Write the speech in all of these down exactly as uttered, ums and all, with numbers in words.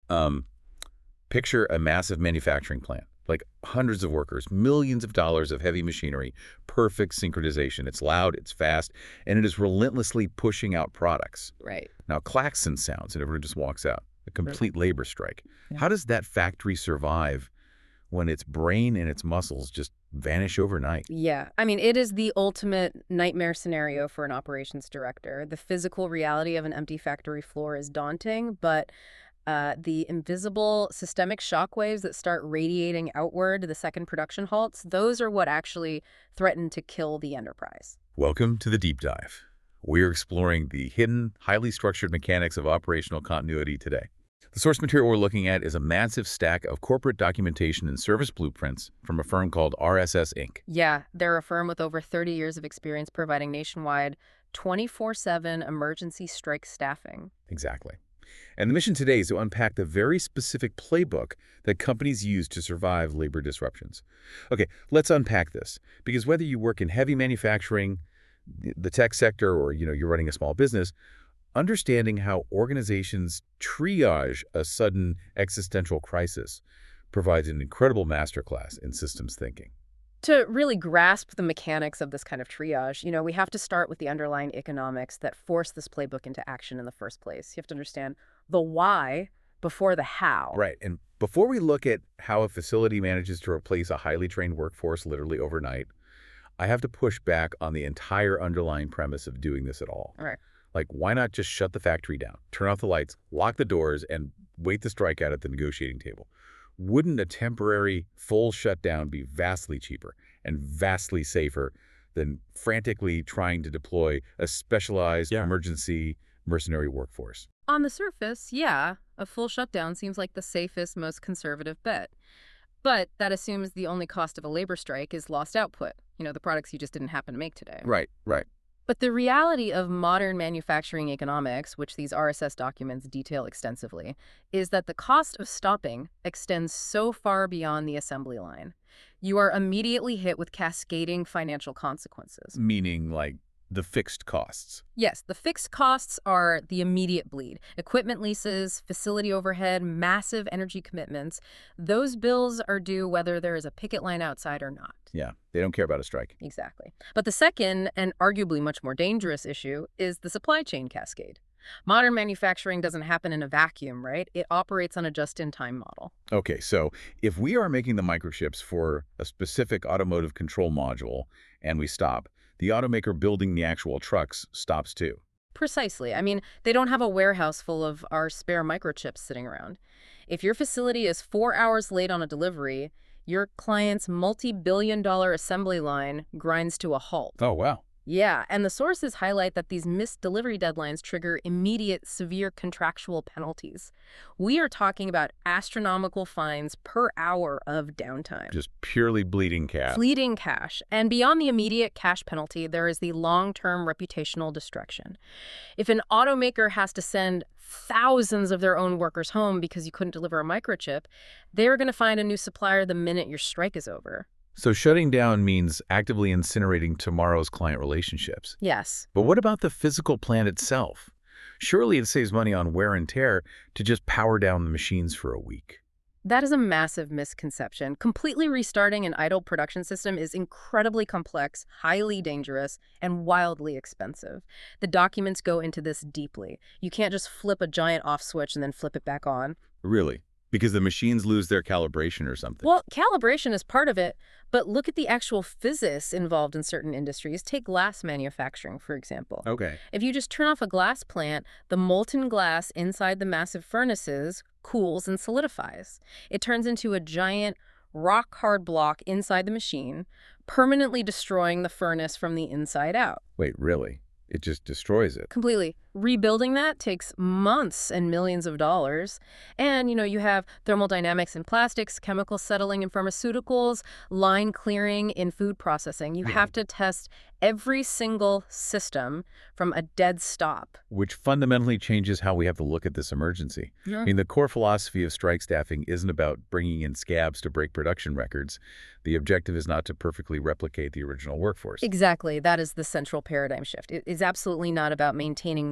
Um, picture a massive manufacturing plant, like hundreds of workers, millions of dollars of heavy machinery, perfect synchronization. It's loud, it's fast, and it is relentlessly pushing out products. Right. Now, klaxon sounds, and everyone just walks out. A complete labor strike. Yeah. How does that factory survive when its brain and its muscles just vanish overnight? Yeah. I mean, it is the ultimate nightmare scenario for an operations director. The physical reality of an empty factory floor is daunting, but uh, the invisible systemic shockwaves that start radiating outward the second production halts, those are what actually threaten to kill the enterprise. Welcome to the Deep Dive. We're exploring the hidden, highly structured mechanics of operational continuity today. The source material we're looking at is a massive stack of corporate documentation and service blueprints from a firm called R S S Incorporated. Yeah, they're a firm with over thirty years of experience providing nationwide twenty-four seven emergency strike staffing. Exactly. And the mission today is to unpack the very specific playbook that companies use to survive labor disruptions. Okay, let's unpack this, because whether you work in heavy manufacturing, the tech sector, or you know, you're running a small business, understanding how organizations triage a sudden existential crisis provides an incredible masterclass in systems thinking. To really grasp the mechanics of this kind of triage, you know, we have to start with the underlying economics that force this playbook into action in the first place. You have to understand the why before the how. Right. And before we look at how a facility manages to replace a highly trained workforce literally overnight, I have to push back on the entire underlying premise of doing this at all. All right. Like, why not just shut the factory down, turn off the lights, lock the doors, and wait the strike out at the negotiating table? Wouldn't a temporary full shutdown be vastly cheaper and vastly safer than frantically trying to deploy a specialized Yeah. emergency mercenary workforce? On the surface, yeah, a full shutdown seems like the safest, most conservative bet. But that assumes the only cost of a labor strike is lost output, you know, the products you just didn't happen to make today. Right, right. But the reality of modern manufacturing economics, which these R S S documents detail extensively, is that the cost of stopping extends so far beyond the assembly line. You are immediately hit with cascading financial consequences. Meaning, like, the fixed costs. Yes, the fixed costs are the immediate bleed. Equipment leases, facility overhead, massive energy commitments. Those bills are due whether there is a picket line outside or not. Yeah, they don't care about a strike. Exactly. But the second, and arguably much more dangerous issue, is the supply chain cascade. Modern manufacturing doesn't happen in a vacuum, right? It operates on a just-in-time model. Okay, so if we are making the microchips for a specific automotive control module and we stop, the automaker building the actual trucks stops too. Precisely. I mean, they don't have a warehouse full of our spare microchips sitting around. If your facility is four hours late on a delivery, your client's multi-billion dollar assembly line grinds to a halt. Oh, wow. Yeah, and the sources highlight that these missed delivery deadlines trigger immediate severe contractual penalties. We are talking about astronomical fines per hour of downtime. Just purely bleeding cash. Fleeting cash. And beyond the immediate cash penalty, there is the long-term reputational destruction. If an automaker has to send thousands of their own workers home because you couldn't deliver a microchip, they're going to find a new supplier the minute your strike is over. So shutting down means actively incinerating tomorrow's client relationships. Yes. But what about the physical plant itself? Surely it saves money on wear and tear to just power down the machines for a week. That is a massive misconception. Completely restarting an idle production system is incredibly complex, highly dangerous, and wildly expensive. The documents go into this deeply. You can't just flip a giant off switch and then flip it back on. Really? Because the machines lose their calibration or something? Well, calibration is part of it, but look at the actual physics involved in certain industries. Take glass manufacturing, for example. Okay. If you just turn off a glass plant, the molten glass inside the massive furnaces cools and solidifies. It turns into a giant rock-hard block inside the machine, permanently destroying the furnace from the inside out. Wait, really? It just destroys it? Completely. Rebuilding that takes months and millions of dollars. And, you know, you have thermodynamics in plastics, chemical settling in pharmaceuticals, line clearing in food processing. You Yeah. have to test every single system from a dead stop. Which fundamentally changes how we have to look at this emergency. Yeah. I mean, the core philosophy of strike staffing isn't about bringing in scabs to break production records. The objective is not to perfectly replicate the original workforce. Exactly. That is the central paradigm shift. It is absolutely not about maintaining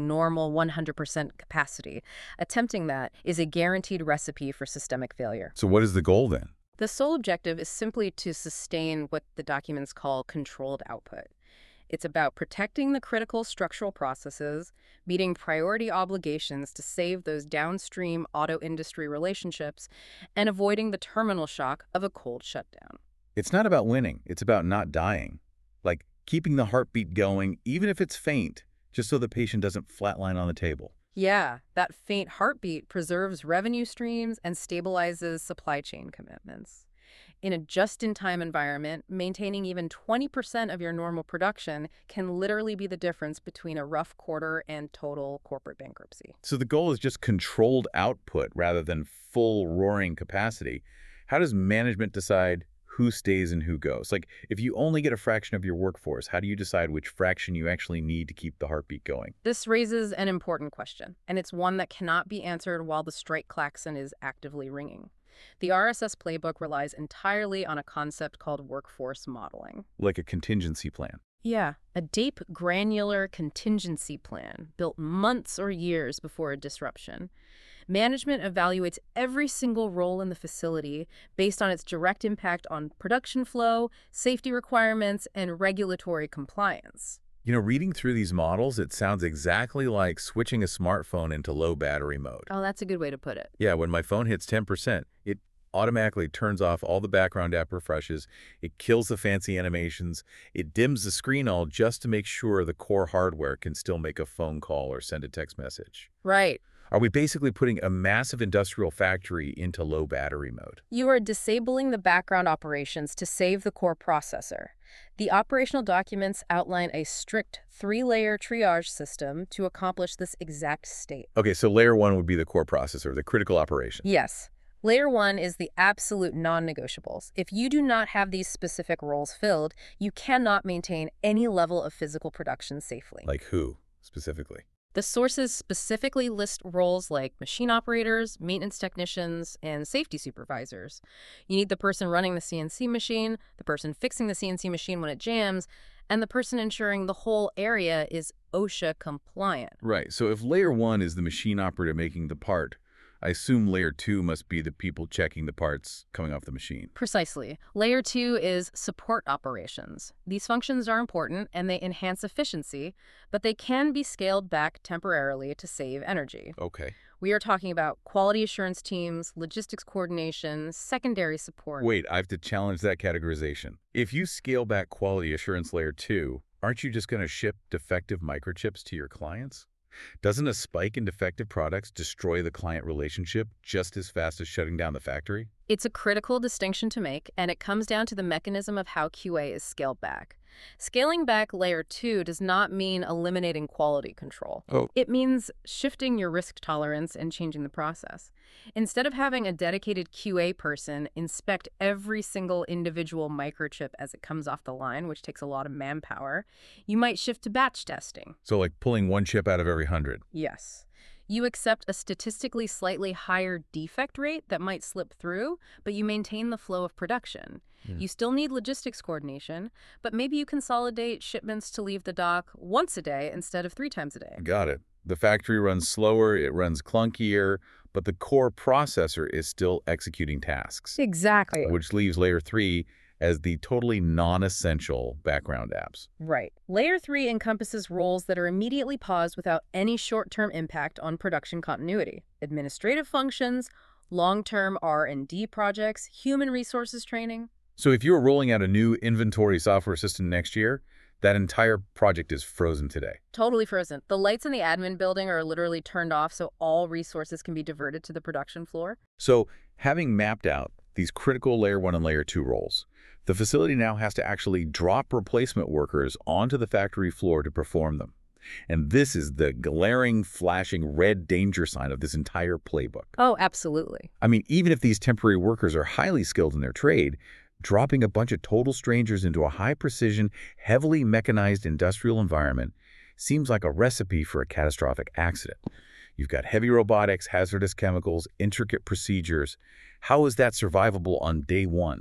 normal one hundred percent capacity. Attempting that is a guaranteed recipe for systemic failure. So what is the goal then? The sole objective is simply to sustain what the documents call controlled output. It's about protecting the critical structural processes, meeting priority obligations to save those downstream auto industry relationships, and avoiding the terminal shock of a cold shutdown. It's not about winning. It's about not dying. Like keeping the heartbeat going, even if it's faint, just so the patient doesn't flatline on the table. Yeah, that faint heartbeat preserves revenue streams and stabilizes supply chain commitments. In a just-in-time environment, maintaining even twenty percent of your normal production can literally be the difference between a rough quarter and total corporate bankruptcy. So the goal is just controlled output rather than full roaring capacity. How does management decide who stays and who goes? Like, if you only get a fraction of your workforce, how do you decide which fraction you actually need to keep the heartbeat going? This raises an important question, and it's one that cannot be answered while the strike klaxon is actively ringing. The R S S playbook relies entirely on a concept called workforce modeling. Like a contingency plan. Yeah, a deep, granular contingency plan built months or years before a disruption. Management evaluates every single role in the facility based on its direct impact on production flow, safety requirements, and regulatory compliance. You know, reading through these models, it sounds exactly like switching a smartphone into low battery mode. Oh, that's a good way to put it. Yeah, when my phone hits ten percent, it automatically turns off all the background app refreshes, it kills the fancy animations, it dims the screen all just to make sure the core hardware can still make a phone call or send a text message. Right. Are we basically putting a massive industrial factory into low battery mode? You are disabling the background operations to save the core processor. The operational documents outline a strict three-layer triage system to accomplish this exact state. Okay, so layer one would be the core processor, the critical operation. Yes. Layer one is the absolute non-negotiables. If you do not have these specific roles filled, you cannot maintain any level of physical production safely. Like who, specifically? The sources specifically list roles like machine operators, maintenance technicians, and safety supervisors. You need the person running the C N C machine, the person fixing the C N C machine when it jams, and the person ensuring the whole area is OSHA compliant. Right, so if layer one is the machine operator making the part, I assume layer two must be the people checking the parts coming off the machine. Precisely. Layer two is support operations. These functions are important and they enhance efficiency, but they can be scaled back temporarily to save energy. Okay. We are talking about quality assurance teams, logistics coordination, secondary support. Wait, I have to challenge that categorization. If you scale back quality assurance layer two, aren't you just going to ship defective microchips to your clients? Doesn't a spike in defective products destroy the client relationship just as fast as shutting down the factory? It's a critical distinction to make, and it comes down to the mechanism of how Q A is scaled back. Scaling back layer two does not mean eliminating quality control. Oh. It means shifting your risk tolerance and changing the process. Instead of having a dedicated Q A person inspect every single individual microchip as it comes off the line, which takes a lot of manpower, you might shift to batch testing. So like pulling one chip out of every hundred. Yes. You accept a statistically slightly higher defect rate that might slip through, but you maintain the flow of production. Yeah. You still need logistics coordination, but maybe you consolidate shipments to leave the dock once a day instead of three times a day. Got it. The factory runs slower, it runs clunkier, but the core processor is still executing tasks. Exactly. Which leaves layer three as the totally non-essential background apps. Right. Layer three encompasses roles that are immediately paused without any short-term impact on production continuity. Administrative functions, long-term R and D projects, human resources training. So if you're rolling out a new inventory software system next year, that entire project is frozen today. Totally frozen. The lights in the admin building are literally turned off so all resources can be diverted to the production floor. So having mapped out these critical layer one and layer two roles, the facility now has to actually drop replacement workers onto the factory floor to perform them. And this is the glaring, flashing red danger sign of this entire playbook. Oh, absolutely. I mean, even if these temporary workers are highly skilled in their trade, dropping a bunch of total strangers into a high-precision, heavily mechanized industrial environment seems like a recipe for a catastrophic accident. You've got heavy robotics, hazardous chemicals, intricate procedures. How is that survivable on day one?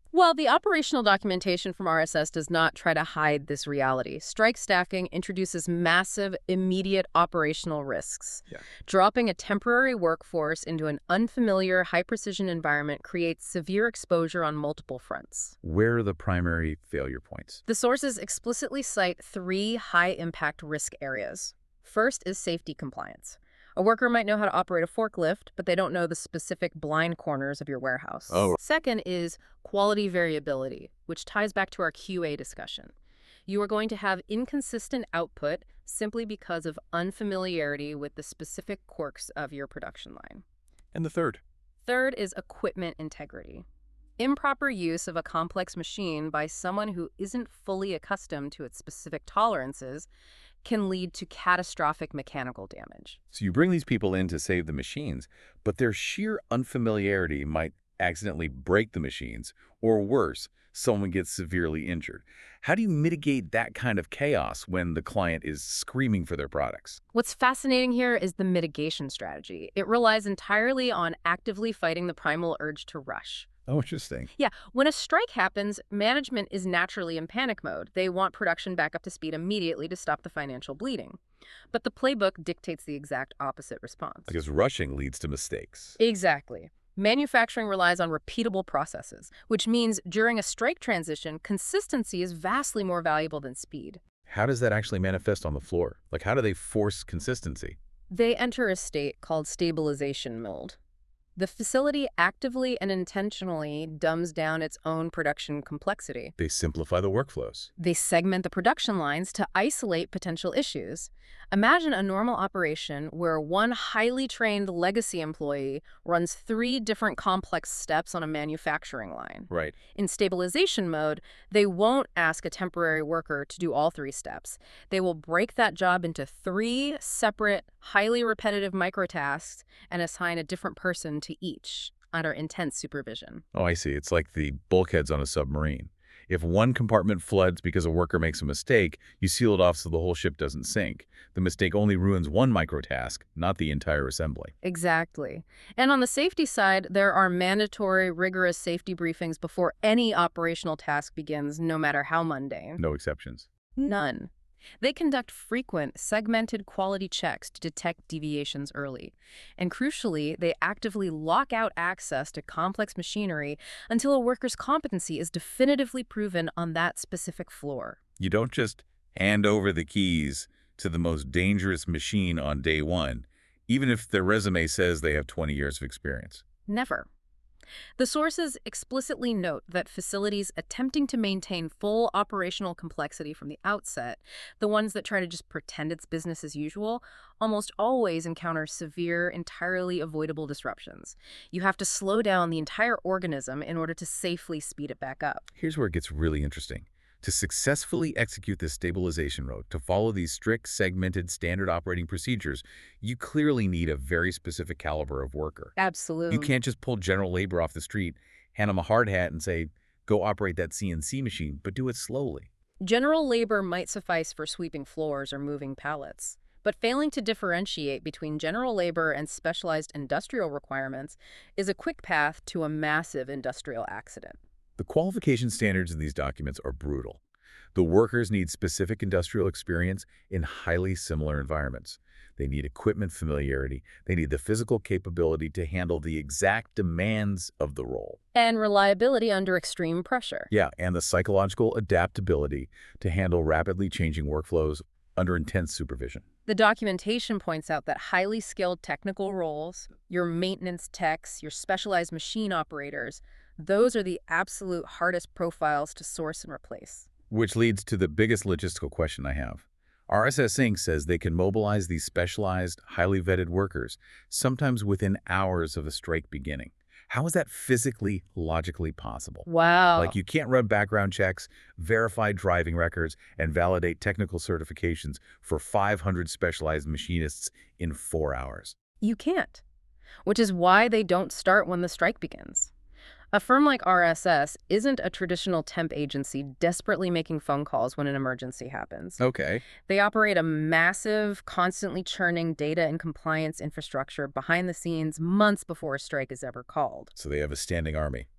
Well, the operational documentation from R S S does not try to hide this reality. Strike stacking introduces massive, immediate operational risks. Yeah. Dropping a temporary workforce into an unfamiliar, high-precision environment creates severe exposure on multiple fronts. Where are the primary failure points? The sources explicitly cite three high-impact risk areas. First is safety compliance. A worker might know how to operate a forklift, but they don't know the specific blind corners of your warehouse. Oh. Second is quality variability, which ties back to our Q A discussion. You are going to have inconsistent output simply because of unfamiliarity with the specific quirks of your production line. And the third? Third is equipment integrity. Improper use of a complex machine by someone who isn't fully accustomed to its specific tolerances can lead to catastrophic mechanical damage. So you bring these people in to save the machines, but their sheer unfamiliarity might accidentally break the machines, or worse, someone gets severely injured. How do you mitigate that kind of chaos when the client is screaming for their products? What's fascinating here is the mitigation strategy. It relies entirely on actively fighting the primal urge to rush. Oh, interesting. Yeah, when a strike happens, management is naturally in panic mode. They want production back up to speed immediately to stop the financial bleeding. But the playbook dictates the exact opposite response. Because rushing leads to mistakes. Exactly. Manufacturing relies on repeatable processes, which means during a strike transition, consistency is vastly more valuable than speed. How does that actually manifest on the floor? Like, how do they force consistency? They enter a state called stabilization mode. The facility actively and intentionally dumbs down its own production complexity. They simplify the workflows. They segment the production lines to isolate potential issues. Imagine a normal operation where one highly trained legacy employee runs three different complex steps on a manufacturing line. Right. In stabilization mode, they won't ask a temporary worker to do all three steps. They will break that job into three separate, highly repetitive microtasks and assign a different person to each under intense supervision. Oh, I see. It's like the bulkheads on a submarine. If one compartment floods because a worker makes a mistake, you seal it off so the whole ship doesn't sink. The mistake only ruins one microtask, not the entire assembly. Exactly. And on the safety side, there are mandatory, rigorous safety briefings before any operational task begins, no matter how mundane. No exceptions. None. They conduct frequent, segmented quality checks to detect deviations early. And crucially, they actively lock out access to complex machinery until a worker's competency is definitively proven on that specific floor. You don't just hand over the keys to the most dangerous machine on day one, even if their resume says they have twenty years of experience. Never. The sources explicitly note that facilities attempting to maintain full operational complexity from the outset, the ones that try to just pretend it's business as usual, almost always encounter severe, entirely avoidable disruptions. You have to slow down the entire organism in order to safely speed it back up. Here's where it gets really interesting. To successfully execute this stabilization road, to follow these strict, segmented, standard operating procedures, you clearly need a very specific caliber of worker. Absolutely. You can't just pull general labor off the street, hand them a hard hat and say, go operate that C N C machine, but do it slowly. General labor might suffice for sweeping floors or moving pallets. But failing to differentiate between general labor and specialized industrial requirements is a quick path to a massive industrial accident. The qualification standards in these documents are brutal. The workers need specific industrial experience in highly similar environments. They need equipment familiarity. They need the physical capability to handle the exact demands of the role. And reliability under extreme pressure. Yeah, and the psychological adaptability to handle rapidly changing workflows under intense supervision. The documentation points out that highly skilled technical roles, your maintenance techs, your specialized machine operators, those are the absolute hardest profiles to source and replace. Which leads to the biggest logistical question I have. R S S Incorporated says they can mobilize these specialized, highly vetted workers, sometimes within hours of a strike beginning. How is that physically, logically possible? Wow. Like, you can't run background checks, verify driving records, and validate technical certifications for five hundred specialized machinists in four hours. You can't. Which is why they don't start when the strike begins. A firm like R S S isn't a traditional temp agency desperately making phone calls when an emergency happens. Okay. They operate a massive, constantly churning data and compliance infrastructure behind the scenes months before a strike is ever called. So they have a standing army.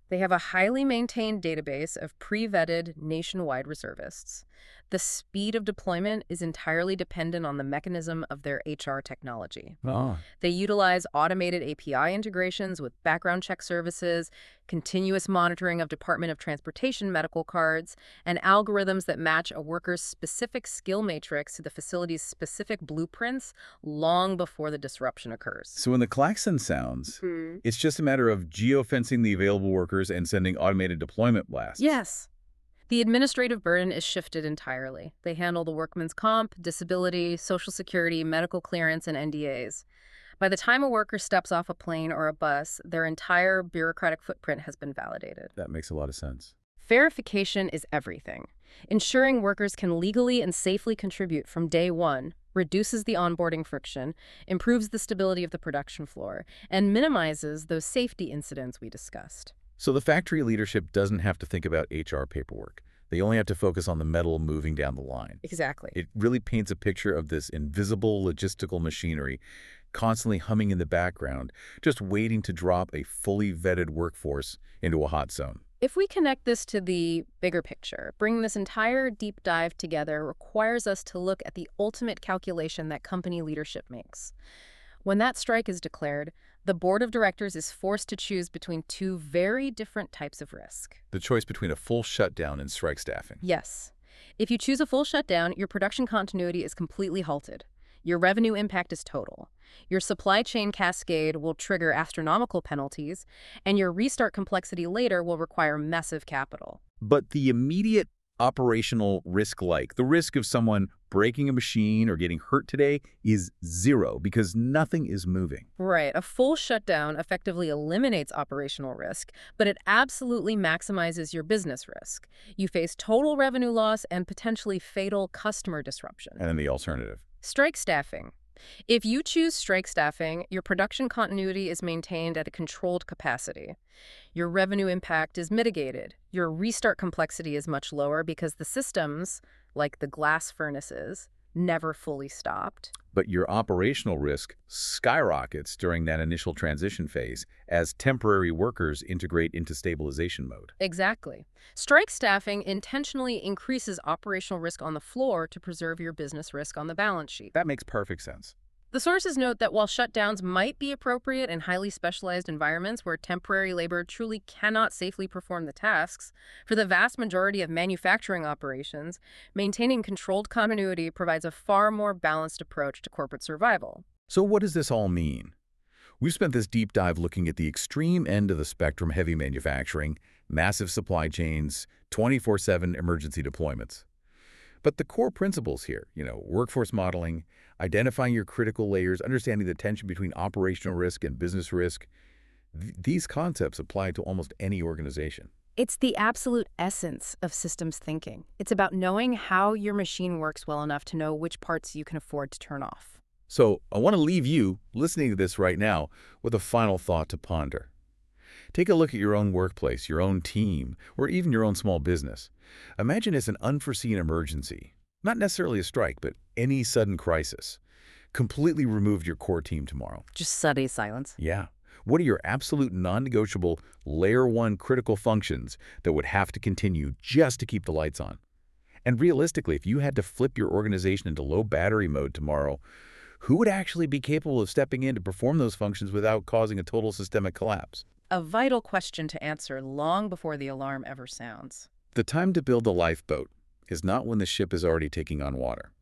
They have a highly maintained database of pre-vetted nationwide reservists. The speed of deployment is entirely dependent on the mechanism of their H R technology. Oh, They utilize automated A P I integrations with background check services, continuous monitoring of Department of Transportation medical cards, and algorithms that match a worker's specific skill matrix to the facility's specific blueprints long before the disruption occurs. so when the klaxon sounds, Hmm. it's just a matter of geofencing the available workers and sending automated deployment blasts. Yes. The administrative burden is shifted entirely. They handle the workman's comp, disability, social security, medical clearance, and N D As. By the time a worker steps off a plane or a bus, their entire bureaucratic footprint has been validated. That makes a lot of sense. Verification is everything. Ensuring workers can legally and safely contribute from day one reduces the onboarding friction, improves the stability of the production floor, and minimizes those safety incidents we discussed. So the factory leadership doesn't have to think about H R paperwork. They only have to focus on the metal moving down the line. Exactly. It really paints a picture of this invisible logistical machinery constantly humming in the background, just waiting to drop a fully vetted workforce into a hot zone. If we connect this to the bigger picture, bringing this entire deep dive together requires us to look at the ultimate calculation that company leadership makes. When that strike is declared, the board of directors is forced to choose between two very different types of risk. The choice between a full shutdown and strike staffing. Yes. If you choose a full shutdown, your production continuity is completely halted. Your revenue impact is total. Your supply chain cascade will trigger astronomical penalties, and your restart complexity later will require massive capital. But the immediate operational risk, like the risk of someone breaking a machine or getting hurt today, is zero because nothing is moving. Right. A full shutdown effectively eliminates operational risk, but it absolutely maximizes your business risk. You face total revenue loss and potentially fatal customer disruption. And then the alternative. Strike staffing. If you choose strike staffing, your production continuity is maintained at a controlled capacity. Your revenue impact is mitigated. Your restart complexity is much lower because the systems, like the glass furnaces, never fully stopped. But your operational risk skyrockets during that initial transition phase as temporary workers integrate into stabilization mode. Exactly. Strike staffing intentionally increases operational risk on the floor to preserve your business risk on the balance sheet. That makes perfect sense. The sources note that while shutdowns might be appropriate in highly specialized environments where temporary labor truly cannot safely perform the tasks, for the vast majority of manufacturing operations, maintaining controlled continuity provides a far more balanced approach to corporate survival. So what does this all mean? We've spent this deep dive looking at the extreme end of the spectrum: heavy manufacturing, massive supply chains, twenty-four seven emergency deployments. But the core principles here, you know, workforce modeling, identifying your critical layers, understanding the tension between operational risk and business risk, th these concepts apply to almost any organization. It's the absolute essence of systems thinking. It's about knowing how your machine works well enough to know which parts you can afford to turn off. So I want to leave you, listening to this right now, with a final thought to ponder. Take a look at your own workplace, your own team, or even your own small business. Imagine it's an unforeseen emergency, not necessarily a strike, but any sudden crisis. Completely removed your core team tomorrow. Just study silence. Yeah. What are your absolute non-negotiable layer one critical functions that would have to continue just to keep the lights on? And realistically, if you had to flip your organization into low battery mode tomorrow, who would actually be capable of stepping in to perform those functions without causing a total systemic collapse? A vital question to answer long before the alarm ever sounds. The time to build the lifeboat is not when the ship is already taking on water.